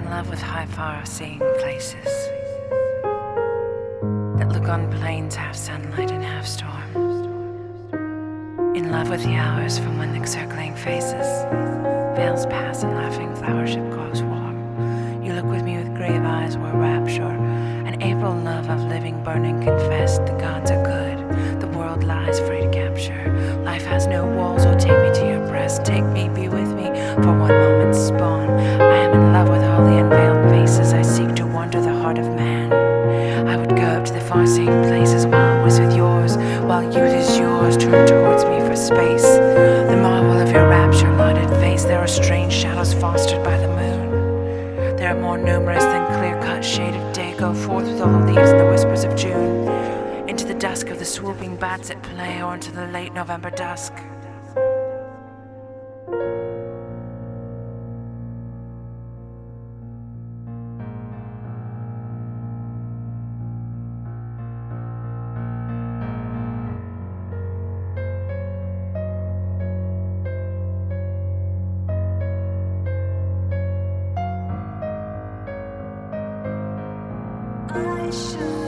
love with high far-seeing places that look on plains half sunlight and half storm. In love with the hours from when the circling faces veils pass and laughing flowership grows warm. You look with me with grave eyes where rapture, an April love of living burning confessed. The gods are good, the world lies free to capture. Life has no walls, oh take me to your breast. Take me, be with me for one moment's spawn. I am in love with all the unveiled faces. I seek to wander the heart of man. I would go up to the far-seeing places while I was with yours, while youth is yours, turn towards me for space. The marvel of your rapture-lighted face. There are strange shadows fostered by the moon. They are more numerous than clear-cut shade of day. Go forth with all the leaves and the whispers of June, into the dusk of the swooping bats at play, or into the late November dusk. I should